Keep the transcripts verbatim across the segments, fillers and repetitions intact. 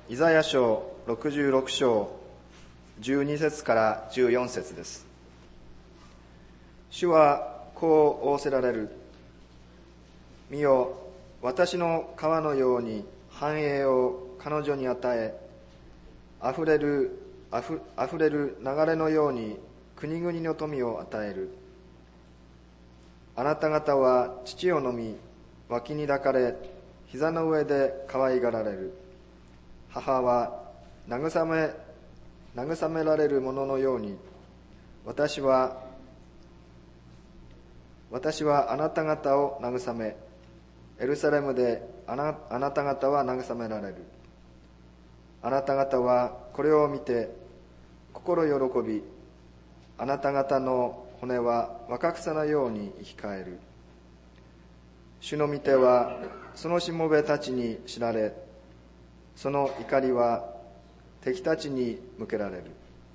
イザヤ書ろくじゅうろく章じゅうに節からじゅうよん節です。主はこう仰せられる。見よ、私の川のように繁栄を彼女に与え、あふれるあふあふれる流れのように国々の富を与える。あなた方は乳を飲み、脇に抱かれ、膝の上で可愛がられる。母は慰め慰められるもののように、私は私はあなた方を慰め、エルサレムであなあなた方は慰められる。あなた方はこれを見て心喜び、あなた方の骨は若草のように生き返る。主の御手はそのしもべたちに知られ、その怒りは敵たちに向けられる。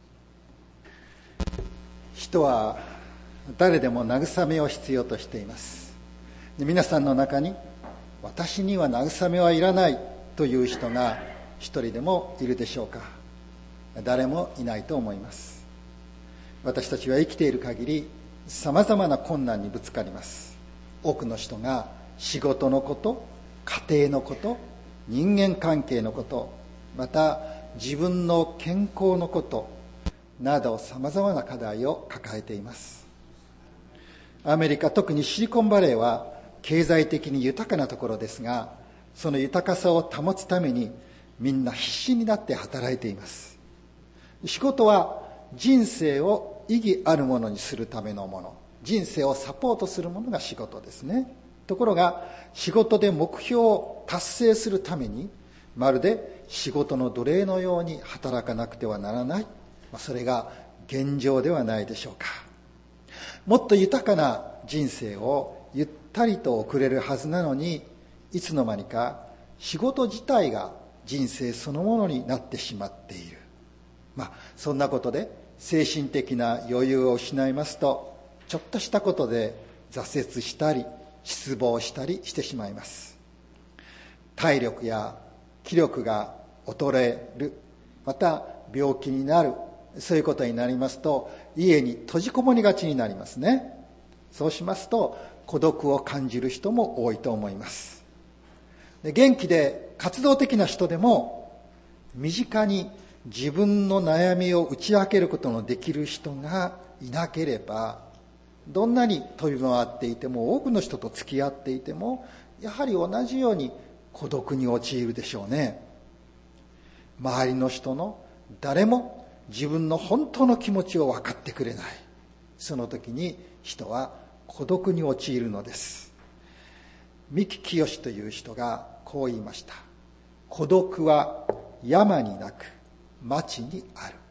人は誰でも慰めを必要としています。皆さんの中に私には慰めはいらないという人が一人でもいるでしょうか。誰もいないと思います。私たちは生きている限りさまざまな困難にぶつかります。多くの人が仕事のこと、家庭のこと、人間関係のこと、また自分の健康のことなどさまざまな課題を抱えています。アメリカ、特にシリコンバレーは経済的に豊かなところですが、その豊かさを保つためにみんな必死になって働いています。仕事は人生を意義あるものにするためのもの、人生をサポートするものが仕事ですね。ところが仕事で目標を達成するためにまるで仕事の奴隷のように働かなくてはならない、それが現状ではないでしょうか。もっと豊かな人生をゆったりと送れるはずなのに、いつの間にか仕事自体が人生そのものになってしまっている。まあそんなことで精神的な余裕を失いますと、ちょっとしたことで挫折したり失望したりしてしまいます。体力や気力が衰える、また病気になる、そういうことになりますと家に閉じこもりがちになりますね。そうしますと孤独を感じる人も多いと思います。で、元気で活動的な人でも身近に自分の悩みを打ち明けることのできる人がいなければ、どんなに飛び回っていても多くの人と付き合っていてもやはり同じように孤独に陥るでしょうね。周りの人の誰も自分の本当の気持ちを分かってくれない。その時に人は孤独に陥るのです。三木清という人がこう言いました。孤独は山になく町にある。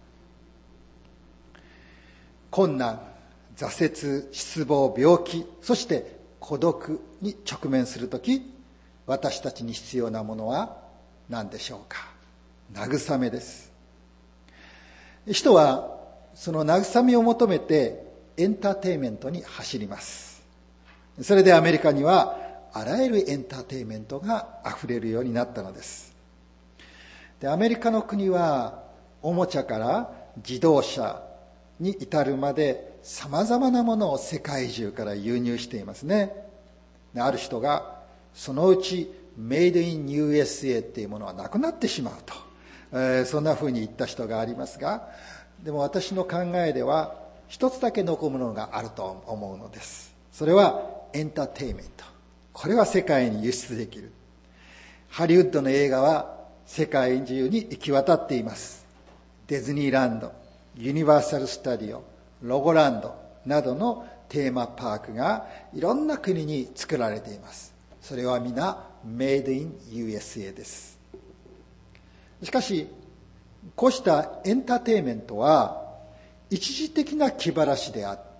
困難、挫折、失望、病気、そして孤独に直面するとき、私たちに必要なものは何でしょうか。慰めです。人はその慰めを求めてエンターテインメントに走ります。それでアメリカにはあらゆるエンターテインメントがあふれるようになったのです。で、アメリカの国はおもちゃから自動車に至るまでさまざまなものを世界中から輸入していますね。ある人がそのうちメイドイン ユーエスエー っていうものはなくなってしまうと、えー、そんなふうに言った人がありますが、でも私の考えでは一つだけ残るものがあると思うのです。それはエンターテインメント。これは世界に輸出できる。ハリウッドの映画は世界中に行き渡っています。ディズニーランド、ユニバーサル・スタジオ、ロゴランドなどのテーマパークがいろんな国に作られています。それは皆メイドイン ユーエスエー です。しかしこうしたエンターテインメントは一時的な気晴らしであって、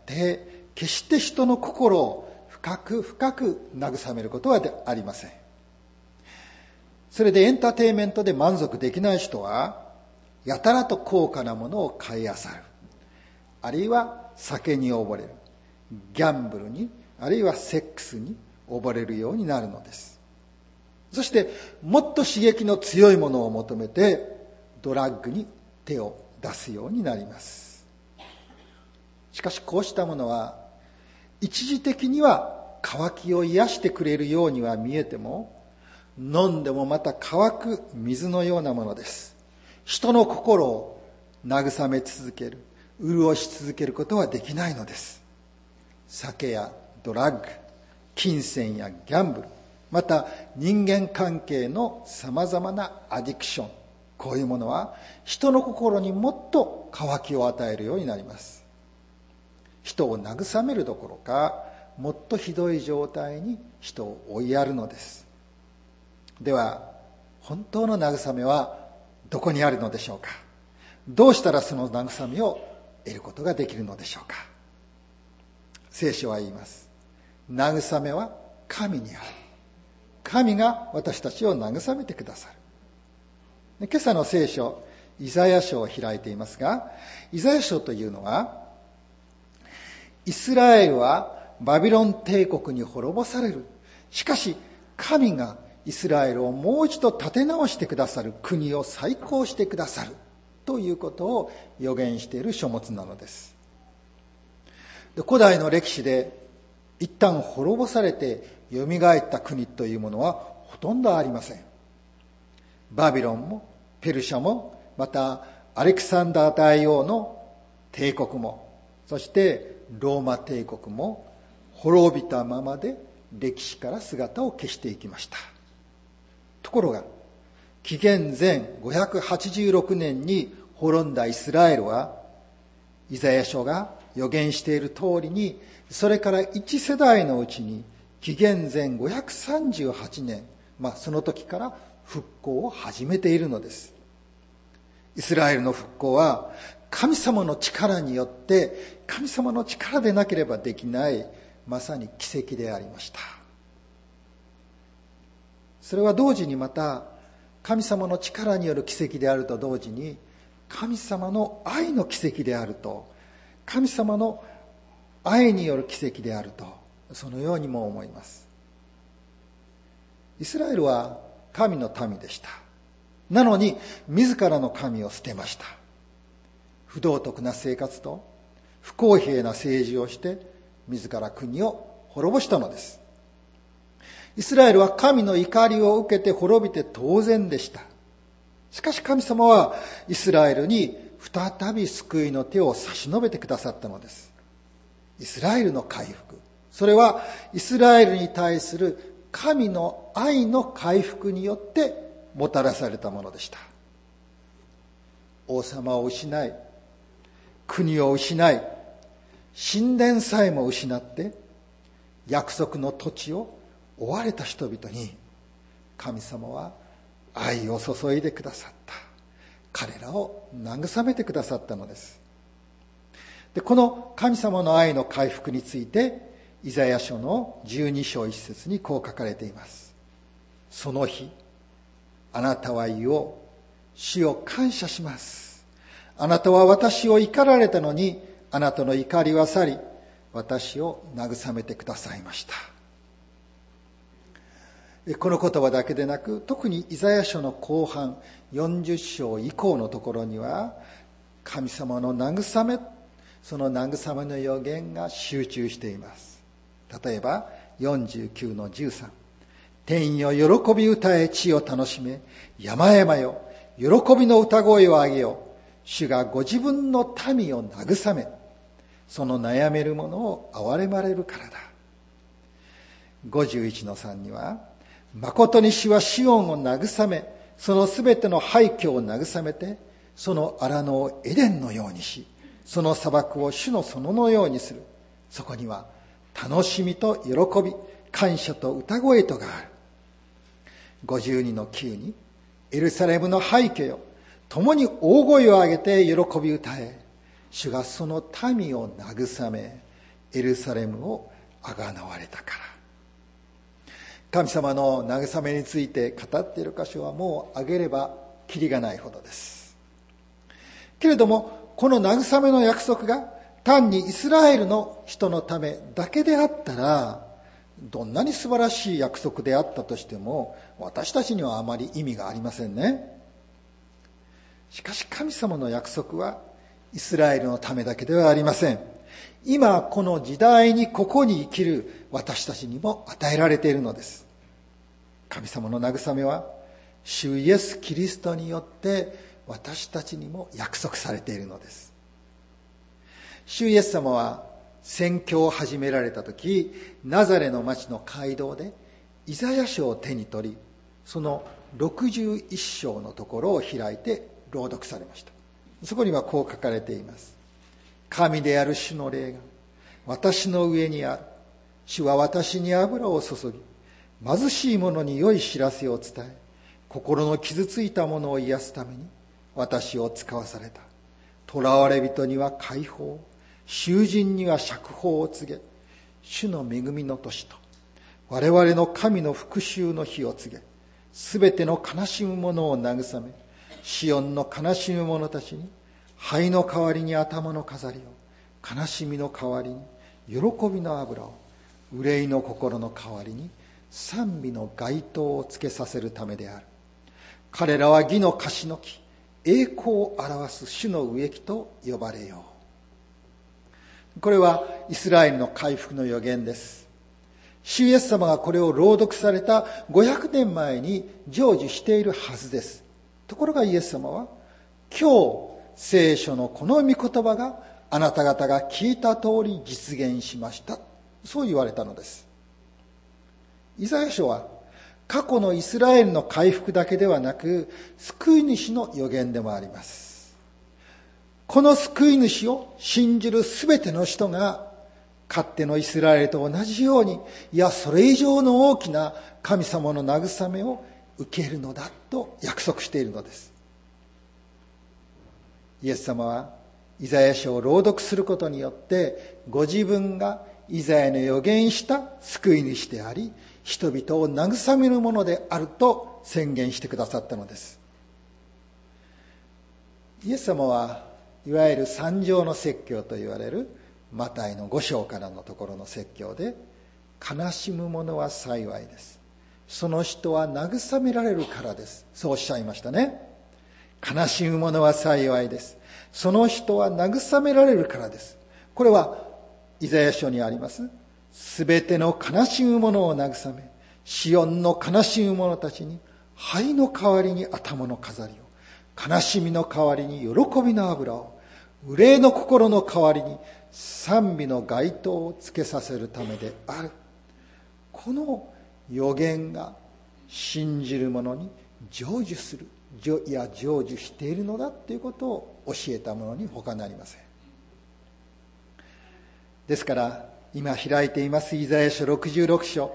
決して人の心を深く深く慰めることはありません。それでエンターテインメントで満足できない人はやたらと高価なものを買い漁る、あるいは酒に溺れる、ギャンブルに、あるいはセックスに溺れるようになるのです。 そしてもっと刺激の強いものを求めてドラッグに手を出すようになります。しかしこうしたものは一時的には渇きを癒してくれるようには見えても、飲んでもまた乾く水のようなものです。人の心を慰め続ける、潤し続けることはできないのです。酒やドラッグ、金銭やギャンブル、また人間関係のさまざまなアディクション、こういうものは人の心にもっと渇きを与えるようになります。人を慰めるどころか、もっとひどい状態に人を追いやるのです。では本当の慰めはどこにあるのでしょうか。どうしたらその慰めを得ることができるのでしょうか。聖書は言います。慰めは神にある。神が私たちを慰めてくださる。今朝の聖書、イザヤ書を開いていますが、イザヤ書というのは、イスラエルはバビロン帝国に滅ぼされる。しかし神がイスラエルをもう一度立て直してくださる、国を再興してくださるということを予言している書物なのです。で、古代の歴史で一旦滅ぼされてよみがえった国というものはほとんどありません。バビロンもペルシャも、またアレクサンダー大王の帝国も、そしてローマ帝国も滅びたままで歴史から姿を消していきました。ところが紀元前ごひゃくはちじゅうろくねんに滅んだイスラエルは、イザヤ書が予言している通りに、それから一世代のうちに紀元前ごひゃくさんじゅうはちねん、まあその時から復興を始めているのです。イスラエルの復興は神様の力によって、神様の力でなければできないまさに奇跡でありました。それは同時にまた神様の力による奇跡であると同時に、神様の愛の奇跡であると、神様の愛による奇跡であると、そのようにも思います。イスラエルは神の民でした。なのに自らの神を捨てました。不道徳な生活と不公平な政治をして自ら国を滅ぼしたのです。イスラエルは神の怒りを受けて滅びて当然でした。しかし神様はイスラエルに再び救いの手を差し伸べてくださったのです。イスラエルの回復、それはイスラエルに対する神の愛の回復によってもたらされたものでした。王様を失い、国を失い、神殿さえも失って約束の土地を追われた人々に、神様は愛を注いでくださった。彼らを慰めてくださったのです。で、この神様の愛の回復について、イザヤ書のじゅうに章いち節にこう書かれています。その日、あなたは言おう、主を感謝します。あなたは私を怒られたのに、あなたの怒りは去り、私を慰めてくださいました。この言葉だけでなく、特にイザヤ書の後半よんじゅっ章以降のところには、神様の慰め、その慰めの予言が集中しています。例えばよんじゅうきゅうのじゅうさん、天よ喜び歌え、地を楽しめ、山々よ喜びの歌声を上げよう。主がご自分の民を慰め、その悩める者を憐れまれるからだ。ごじゅういちのさんには、誠に主はシオンを慰め、そのすべての廃墟を慰めて、その荒野をエデンのようにし、その砂漠を主の園のようにする。そこには楽しみと喜び、感謝と歌声とがある。ごじゅうにのきゅうに、エルサレムの廃墟よ、共に大声を上げて喜び歌え、主がその民を慰め、エルサレムをあがなわれたから。神様の慰めについて語っている箇所はもう挙げればきりがないほどです。けれども、この慰めの約束が単にイスラエルの人のためだけであったら、 どんなに素晴らしい約束であったとしても、私たちにはあまり意味がありませんね。しかし神様の約束はイスラエルのためだけではありません。今この時代にここに生きる私たちにも与えられているのです。神様の慰めは主イエス・キリストによって私たちにも約束されているのです。主イエス様は宣教を始められた時、ナザレの町の街道でイザヤ書を手に取り、そのろくじゅういっ章のところを開いて朗読されました。そこにはこう書かれています。神である主の霊が私の上にある。主は私に油を注ぎ、貧しい者に良い知らせを伝え、心の傷ついた者を癒すために私を使わされた。囚われ人には解放、囚人には釈放を告げ、主の恵みの年と我々の神の復讐の日を告げ、すべての悲しむ者を慰め、シオンの悲しむ者たちに灰の代わりに頭の飾りを、悲しみの代わりに喜びの油を、憂いの心の代わりに賛美の街灯をつけさせるためである。彼らは義の樫の木、栄光を表す主の植木と呼ばれよう。これはイスラエルの回復の予言です。主イエス様がこれを朗読されたごひゃくねんまえに成就しているはずです。ところがイエス様は、今日聖書のこの御言葉があなた方が聞いた通り実現しました。そう言われたのです。イザヤ書は過去のイスラエルの回復だけではなく、救い主の予言でもあります。この救い主を信じるすべての人が、かつてのイスラエルと同じように、いやそれ以上の大きな神様の慰めを受けるのだと約束しているのです。イエス様はイザヤ書を朗読することによって、ご自分がイザヤの予言した救い主であり、人々を慰めるものであると宣言してくださったのです。イエス様はいわゆる三条の説教と言われるマタイのご章からのところの説教で、悲しむ者は幸いです、その人は慰められるからです、そうおっしゃいましたね。悲しむ者は幸いです、その人は慰められるからです。これはイザヤ書にあります、すべての悲しむ者を慰め、シオンの悲しむ者たちに灰の代わりに頭の飾りを、悲しみの代わりに喜びの油を、憂いの心の代わりに賛美の街灯をつけさせるためである。この予言が信じる者に成就する、いや成就しているのだということを教えたものに他なりません。ですから今開いていますイザヤ書ろくじゅうろく章、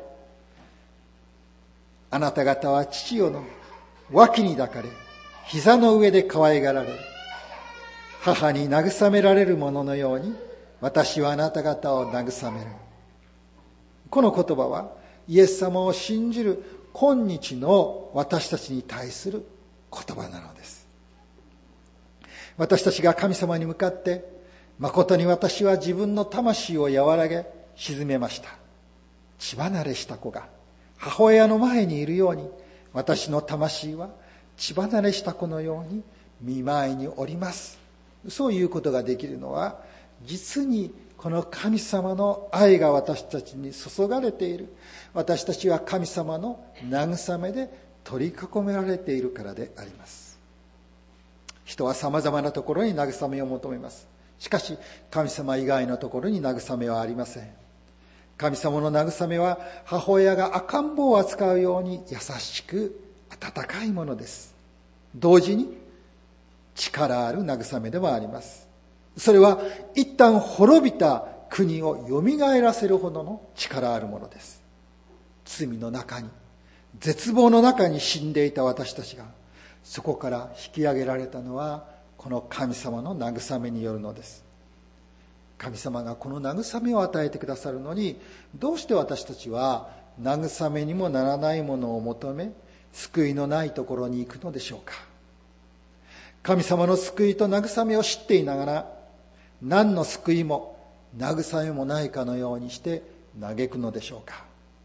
あなた方は父よの脇に抱かれ、膝の上で可愛がられる、母に慰められるもののように私はあなた方を慰める。この言葉はイエス様を信じる今日の私たちに対する言葉なのです。私たちが神様に向かって、誠に私は自分の魂を和らげ沈めました、血離れした子が母親の前にいるように、私の魂は血離れした子のように御前におります、そういうことができるのは、実にこの神様の愛が私たちに注がれている、私たちは神様の慰めで取り囲められているからであります。人はさまざまなところに慰めを求めます。しかし神様以外のところに慰めはありません。神様の慰めは母親が赤ん坊を扱うように優しく温かいものです。同時に力ある慰めでもあります。それは一旦滅びた国をよみがえらせるほどの力あるものです。罪の中に、絶望の中に死んでいた私たちが、そこから引き上げられたのはこの神様の慰めによるのです。神様がこの慰めを与えてくださるのに、どうして私たちは慰めにもならないものを求め、救いのないところに行くのでしょうか。神様の救いと慰めを知っていながら、何の救いも慰めもないかのようにして嘆くのでしょうか。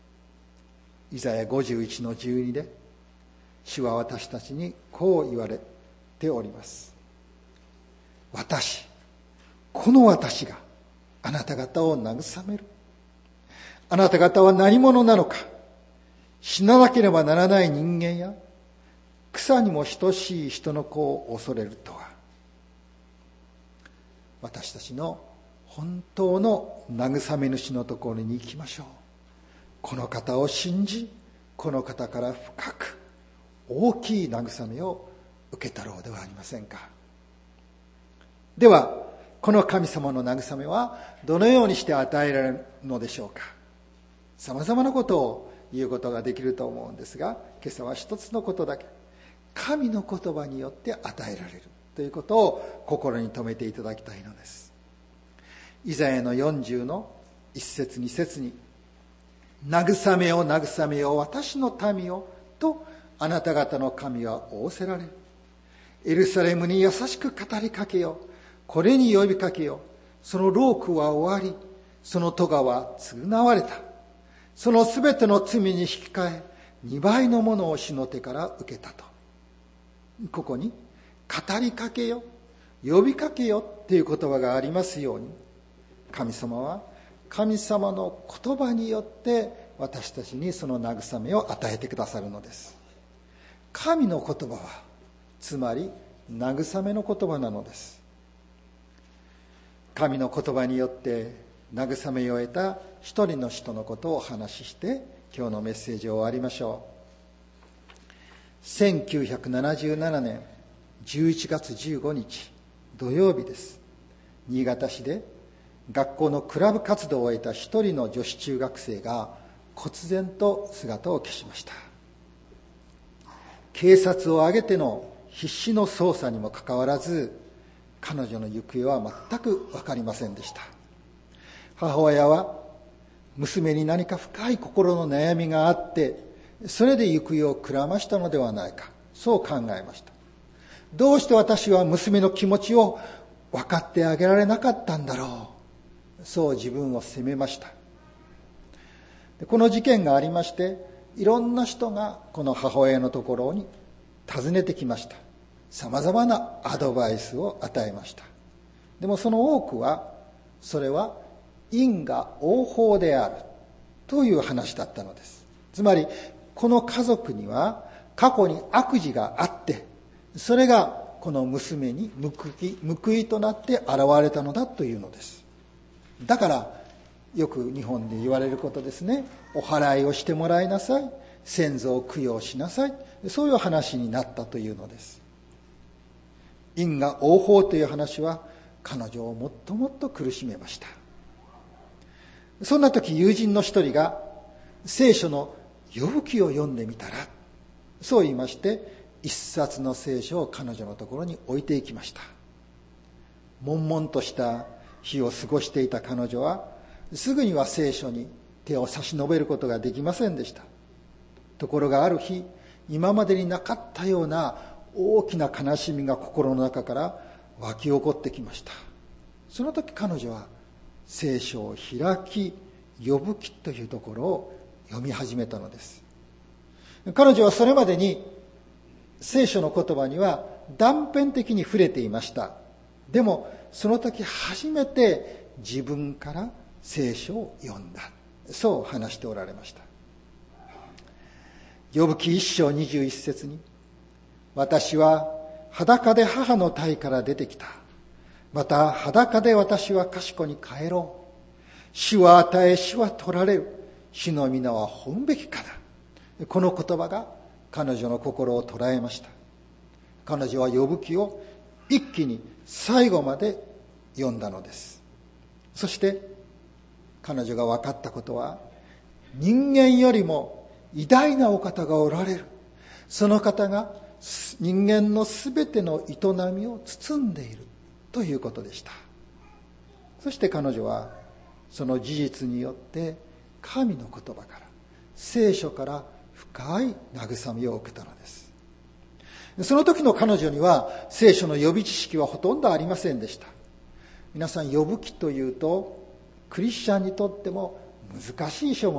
イザヤごじゅういちのじゅうにで、主は私たちにこう言われております。私、この私があなた方を慰める。あなた方は何者なのか。死ななければならない人間や草にも等しい人の子を恐れるとは。私たちの本当の慰め主のところに行きましょう。この方を信じ、この方から深く大きい慰めを受けたろうではありませんか。ではこの神様の慰めはどのようにして与えられるのでしょうか。さまざまなことを言うことができると思うんですが、今朝は一つのことだけ、神の言葉によって与えられるということを心に留めていただきたいのです。イザヤのよんじゅうの一節二節に、慰めよ慰めよ私の民をとあなた方の神は仰せられる。エルサレムに優しく語りかけよ、これに呼びかけよ。その労苦は終わり、その咎は償われた。そのすべての罪に引き換え、二倍のものを主の手から受けたと。ここに語りかけよ、呼びかけよっていう言葉がありますように、神様は神様の言葉によって私たちにその慰めを与えてくださるのです。神の言葉はつまり慰めの言葉なのです。神の言葉によって慰めを得た一人の人のことをお話しして今日のメッセージを終わりましょう。せんきゅうひゃくななじゅうななねんじゅういちがつじゅうごにち土曜日です。新潟市で学校のクラブ活動を終えた一人の女子中学生が忽然と姿を消しました。警察を挙げての必死の捜査にもかかわらず、彼女の行方は全く分かりませんでした。母親は娘に何か深い心の悩みがあって、それで行方をくらましたのではないか、そう考えました。どうして私は娘の気持ちを分かってあげられなかったんだろう、そう自分を責めました。この事件がありまして、いろんな人がこの母親のところに訪ねてきました。さまざまなアドバイスを与えました。でもその多くは、それは因果応報であるという話だったのです。つまりこの家族には過去に悪事があって、それがこの娘に報い、報いとなって現れたのだというのです。だからよく日本で言われることですね。お祓いをしてもらいなさい、先祖を供養しなさい、そういう話になったというのです。因果応報という話は彼女をもっともっと苦しめました。そんな時、友人の一人が聖書の呼ぶ記を読んでみたら、そう言いまして一冊の聖書を彼女のところに置いていきました。悶々とした日を過ごしていた彼女はすぐには聖書に手を差し伸べることができませんでした。ところがある日、今までになかったような大きな悲しみが心の中から湧き起こってきました。その時彼女は聖書を開き、呼ぶ記というところを読み始めたのです。彼女はそれまでに聖書の言葉には断片的に触れていました。でもその時初めて自分から聖書を読んだ、そう話しておられました。呼ぶ記一章二十一節に、私は裸で母の胎から出てきた。また裸で私は賢に帰ろう。主は与え、主は取られる。主の皆は本べきかだ。この言葉が彼女の心を捉えました。彼女は呼ぶ記を一気に最後まで読んだのです。そして彼女が分かったことは、人間よりも偉大なお方がおられる。その方が人間のすべての営みを包んでいるということでした。そして彼女はその事実によって神の言葉から、聖書から深い慰めを受けたのです。その時の彼女には聖書の予備知識はほとんどありませんでした。皆さん、呼ぶ記というとクリスチャンにとっても難しい書物、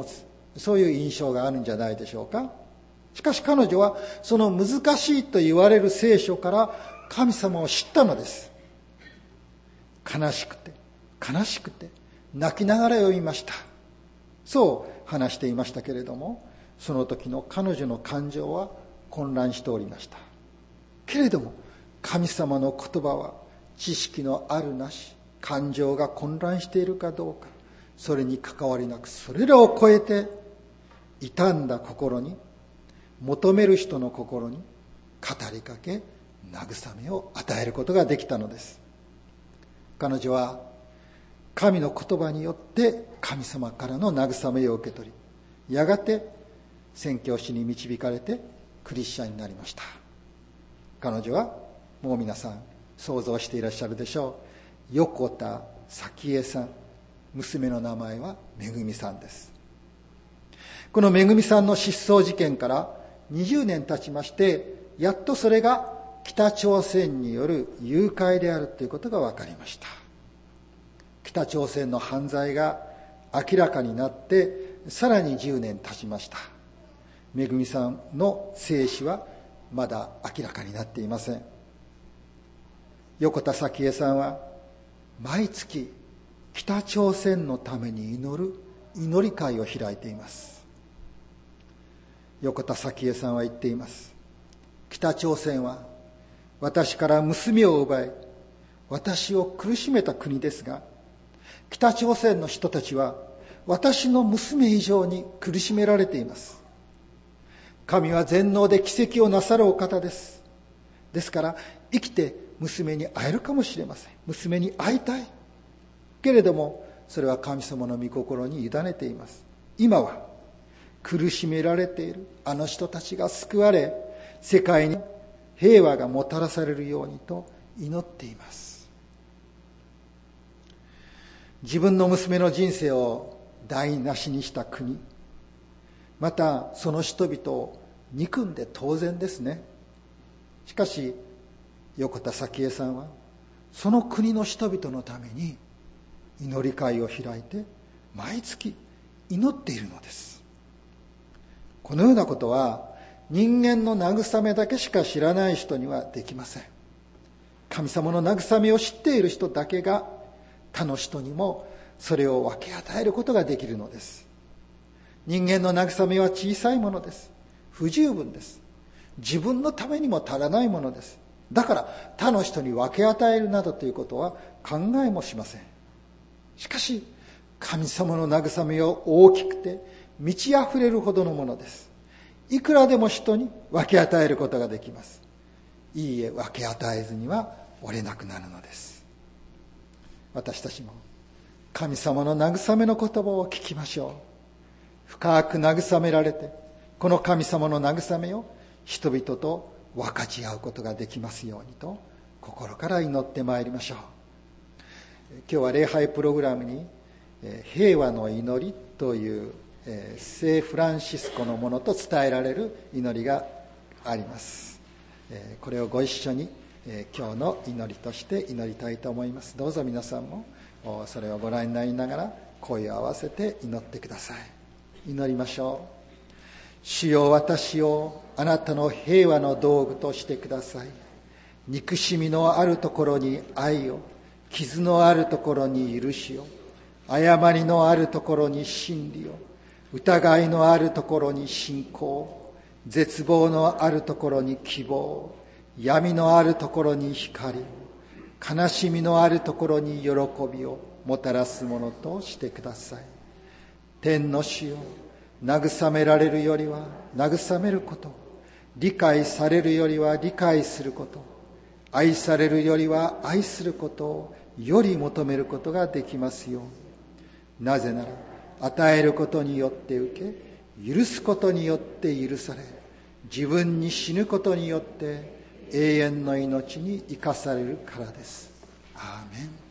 そういう印象があるんじゃないでしょうか。しかし彼女はその難しいと言われる聖書から神様を知ったのです。悲しくて悲しくて泣きながら読みました。そう話していましたけれども、その時の彼女の感情は混乱しておりました。けれども神様の言葉は知識のあるなし、感情が混乱しているかどうか、それに関わりなく、それらを超えて傷んだ心に、求める人の心に語りかけ、慰めを与えることができたのです。彼女は神の言葉によって神様からの慰めを受け取り、やがて宣教師に導かれてクリスチャンになりました。彼女はもう皆さん想像していらっしゃるでしょう。横田早紀江さん、娘の名前はめぐみさんです。このめぐみさんの失踪事件からにじゅうねん経ちまして、やっとそれが北朝鮮による誘拐であるということが分かりました。北朝鮮の犯罪が明らかになってさらにじゅうねん経ちました。めぐみさんの生死はまだ明らかになっていません。横田早紀江さんは毎月北朝鮮のために祈る祈り会を開いています。横田早紀江さんは言っています。北朝鮮は私から娘を奪い、私を苦しめた国ですが、北朝鮮の人たちは私の娘以上に苦しめられています。神は全能で奇跡をなさるお方です。ですから生きて娘に会えるかもしれません。娘に会いたい。けれどもそれは神様の御心に委ねています。今は苦しめられているあの人たちが救われ、世界に平和がもたらされるようにと祈っています。自分の娘の人生を台無しにした国、またその人々を憎んで当然ですね。しかし横田早紀江さんはその国の人々のために祈り会を開いて毎月祈っているのです。このようなことは人間の慰めだけしか知らない人にはできません。神様の慰めを知っている人だけが他の人にもそれを分け与えることができるのです。人間の慰めは小さいものです。不十分です。自分のためにも足らないものです。だから他の人に分け与えるなどということは考えもしません。しかし神様の慰めは大きくて満ち溢れるほどのものです。いくらでも人に分け与えることができます。いいえ、分け与えずには折れなくなるのです。私たちも神様の慰めの言葉を聞きましょう。深く慰められて、この神様の慰めを人々と分かち合うことができますようにと心から祈ってまいりましょう。今日は礼拝プログラムに平和の祈りという聖フランシスコのものと伝えられる祈りがあります。これをご一緒に今日の祈りとして祈りたいと思います。どうぞ皆さんもそれをご覧になりながら声を合わせて祈ってください。祈りましょう。主よ、私をあなたの平和の道具としてください。憎しみのあるところに愛を、傷のあるところに許しを、誤りのあるところに真理を、疑いのあるところに信仰、絶望のあるところに希望、闇のあるところに光、悲しみのあるところに喜びをもたらすものとしてください。天の主よ、慰められるよりは慰めること、理解されるよりは理解すること、愛されるよりは愛することをより求めることができますように。なぜなら与えることによって受け、許すことによって許され、自分に死ぬことによって永遠の命に生かされるからです。アーメン。